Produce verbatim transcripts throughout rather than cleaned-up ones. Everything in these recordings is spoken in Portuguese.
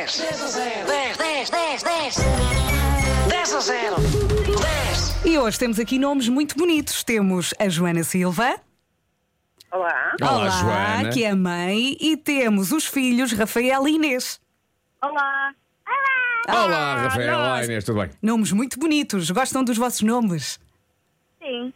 dez, dez a zero, dez, dez, dez, dez, dez a zero, dez. E hoje temos aqui nomes muito bonitos. Temos a Joana Silva. Olá. Olá, Joana. Que é a mãe. E temos os filhos Rafael e Inês. Olá. Olá, Rafael. nós. Olá, Inês, tudo bem? Nomes muito bonitos. Gostam dos vossos nomes? Sim.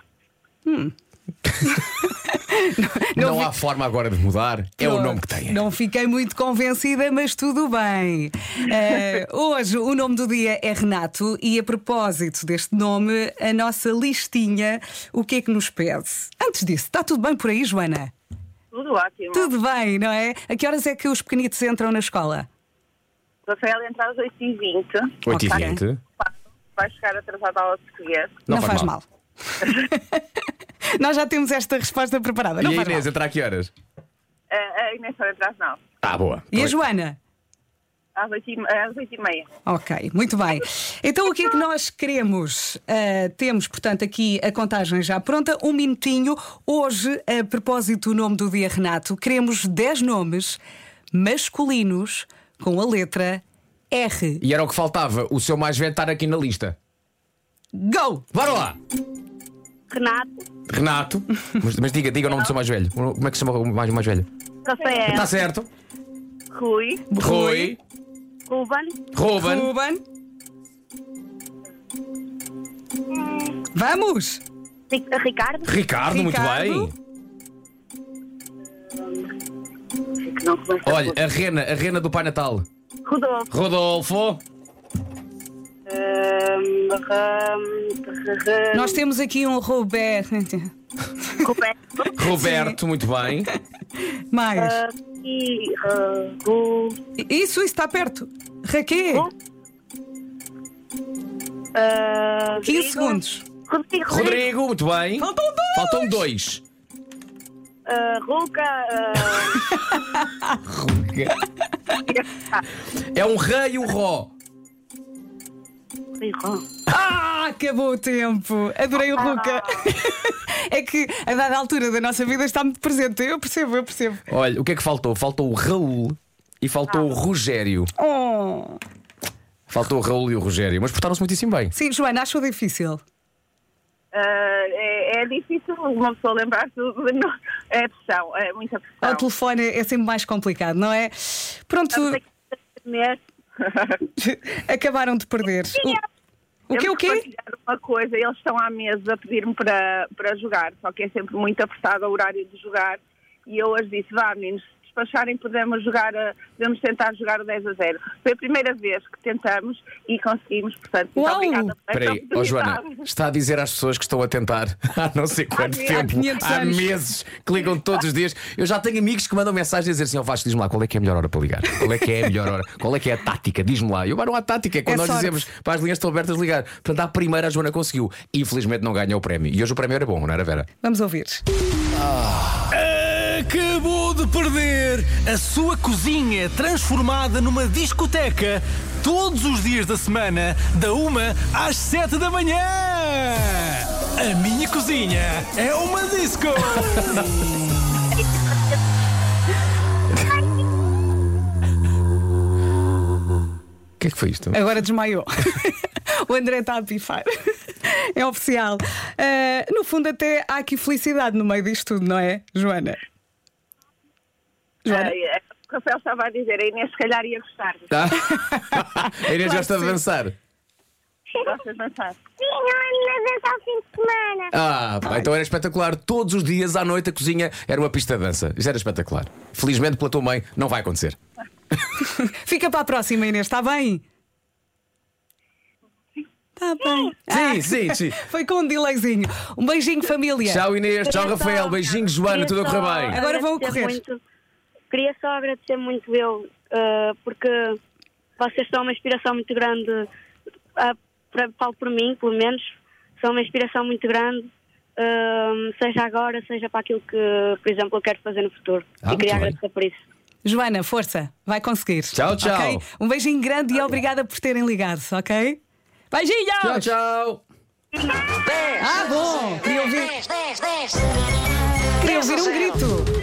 Não, vi- há forma agora de mudar. É o nome que tem. Não fiquei muito convencida, mas tudo bem. Eh, hoje o nome do dia é Renato. E a propósito deste nome, a nossa listinha, o que é que nos pede? Antes disso, está tudo bem por aí, Joana? Tudo ótimo. Tudo bem, não é? A que horas é que os pequenitos entram na escola? Rafael entra às oito e vinte. oito e Ok. vinte. Vai chegar atrasado à aula de português. Não Não, faz faz mal. mal. Nós já temos esta resposta preparada. Não E a faz Inês, mal. entra a que horas? A, a Inês só entra às nove. Ah, boa. E a Joana? Às oito e, às oito e meia. Ok, muito bem. Então o que é que nós queremos? Ah, temos, portanto, aqui a contagem já pronta. Um minutinho. Hoje, a propósito do nome do dia Renato, queremos dez nomes masculinos com a letra R. E era o que faltava, o seu mais velho estar aqui na lista. Go! Bora lá! Renato. Renato. Mas, mas diga, diga o nome do seu mais velho. Como é que se chama o mais, o mais velho? Rafael. Está certo. Rui. Rui. Ruben. Ruben. Ruben. Vamos! Ricardo. Ricardo, muito Ricardo. bem. Que não começa Olha, a rena, a rena do Pai Natal. Rodolfo. Rodolfo. Ahm, ram- Nós temos aqui um Roberto. Roberto. Roberto, muito bem. Mais. Ah, e ah, Gu- Isso, isso está perto. Raquel, ah, quinze Rodrigo. segundos. Rodrigo. Rodrigo, muito bem. Faltam dois. Faltam dois. Ah, Ruca. ah, É um rei e um ró. Rodrigo. Ah, acabou o tempo. Adorei o Ruca. É que a dada altura da nossa vida está muito presente. Eu percebo, eu percebo. Olha, o que é que faltou? Faltou o Raul e faltou o Rogério. Oh. Faltou o Raul e o Rogério, mas portaram-se muitíssimo bem. Sim, Joana, achou difícil. Ah, é, é difícil uma pessoa lembrar tudo. Não, é pressão, é muita pressão. Ao telefone é sempre mais complicado, não é? Pronto, Vamos ter que acabaram de perder. O, o quê, Temos o que quê? partilhar uma coisa, eles estão à mesa a pedir-me para, para jogar, só que é sempre muito apertado o horário de jogar. E eu hoje disse: vá, meninos, se despacharem, podemos, jogar a, podemos tentar jogar o dez a zero. Foi a primeira vez que tentamos e conseguimos, portanto, muito Uau! obrigada por Espera esta aí, ó Joana, oportunidade. está a dizer às pessoas que estão a tentar há não sei quanto Há tempo, quinhentos há anos. meses, que ligam todos os dias. Eu já tenho amigos que mandam mensagem a dizer assim: ó Vasco, diz-me lá qual é que é a melhor hora para ligar. Qual é que é a melhor hora? Qual é que é a tática? Diz-me lá. E eu, não há tática, é quando É nós sorte. dizemos para as linhas estão abertas de ligar. Portanto, à primeira a Joana conseguiu. Infelizmente não ganhou o prémio. E hoje o prémio era bom, não era, Vera? Vamos ouvir. Acabou de perder a sua cozinha transformada numa discoteca todos os dias da semana, da uma às sete da manhã. A minha cozinha é uma disco. O que é que foi isto? Agora desmaiou. O André está a pifar. É oficial. Ah, no fundo, até há aqui felicidade no meio disto tudo, não é, Joana? Joana? Ah, é, o Rafael estava a dizer, a Inês se calhar ia gostar. Tá? A Inês Claro gosta que de sim. dançar. Gostas de dançar? Sim, eu ando a dançar o fim de semana. Ah, pá, então era espetacular. Todos os dias à noite a cozinha era uma pista de dança. Isso era espetacular. Felizmente pela tua mãe não vai acontecer. Fica para a próxima, Inês, está bem? Está bem. Sim, sim, sim. Foi com um delayzinho. Um beijinho, família. Tchau Inês, tchau Queria só- Rafael, beijinhos Joana, queria tudo a correr só bem. Agora vão agradecer correr. muito- queria só agradecer muito eu, uh, porque vocês são uma inspiração muito grande, uh, para, falo por mim, pelo menos, são uma inspiração muito grande, uh, seja agora, seja para aquilo que, por exemplo, eu quero fazer no futuro. Ah, e queria muito bem. agradecer por isso. Joana, força, vai conseguir. Tchau, tchau. Ok? Um beijinho grande e obrigada por terem ligado, ok? Beijinhos! Tchau, tchau. dez, Ah, bom! Queria ouvir, dez, dez, dez. queria ouvir um grito.